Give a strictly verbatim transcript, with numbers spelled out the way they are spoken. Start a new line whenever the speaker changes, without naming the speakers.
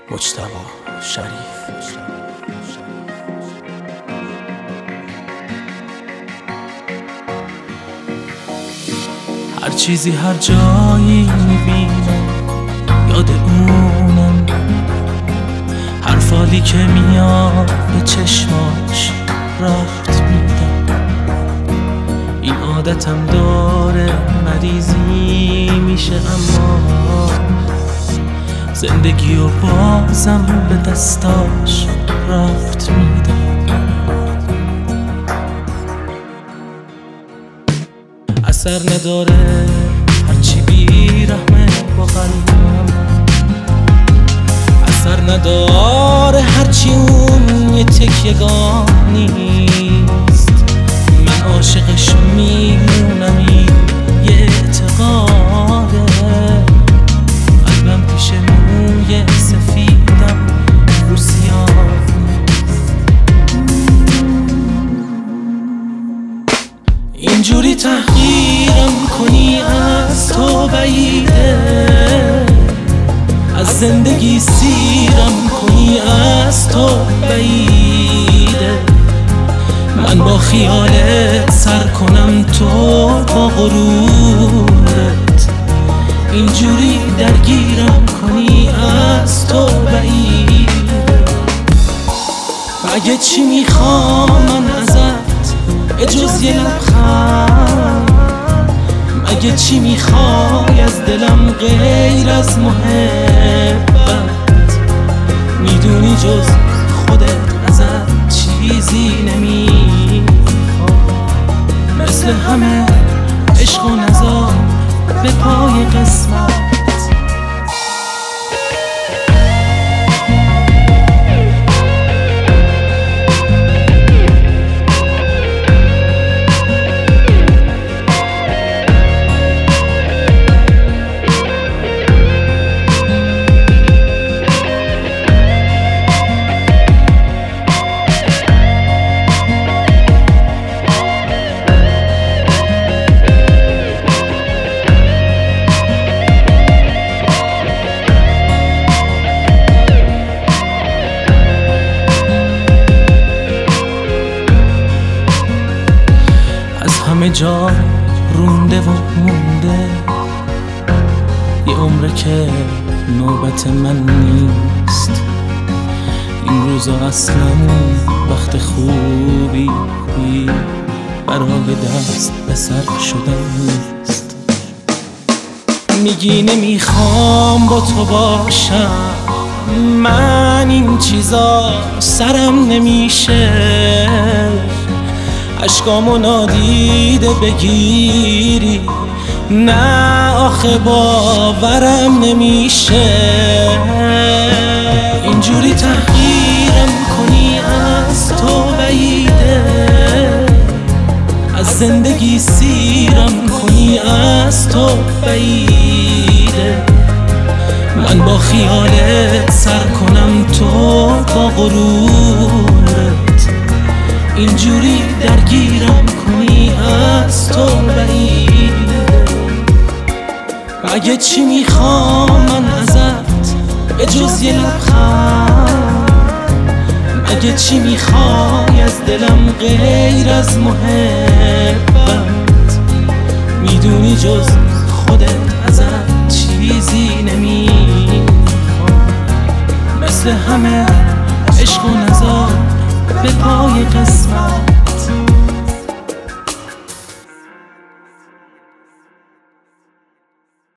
مجتبی شریف. هر چیزی هر جایی میبینم یاد اونم، هر فالی که میاد به چشماش رفت میدم. این عادتم داره مریضی میشه، اما زندگی و بازم به دستاش رفت میدم. اثر نداره هرچی بیرحمه با قلبم، اثر نداره هرچی اون یه تکیه‌گاه نیست. من عاشقش میمونم، این یه اعتقاده. قلبم پیش موی سفیدم رو سیاه نیست. اینجوری تحقیرم کنی از تو بعیده، از زندگی سیرم کنی از تو بعیده. من با خیالت سر کنم، تو با غرورت. اینجوری درگیرم کنی از تو بعیده. مگه چی میخوام من ازت اجز یه لبخند؟ مگه چی میخوای از دلم غیر از محبت؟ میدونی جز خودت ازت چیزی نمیخوام. مثل همه عشق و نزار به پای قسمت. همه جا رونده و مونده، یه عمره که نوبت من نیست. این روزا اصلا وقت خوبی برای دست به سر شدن نیست. میگی نمیخوام با تو باشم، من این چیزا سرم نمیشه. عشقامو نادیده بگیری، نه آخه باورم نمیشه. اینجوری تحقیرم کنی از تو بعیده، از زندگی سیرم کنی از تو بعیده. من با خیالت سر کنم، تو با غرورت. اینجوری درگیرم کنی از تو بعیده. مگه چی میخوام من ازت به جز یه لبخند؟ مگه چی میخوای از دلم غیر از محبت؟ میدونی جز خودت ازت چیزی نمیخوام. مثل همه عشق و نزار به پای قسمت.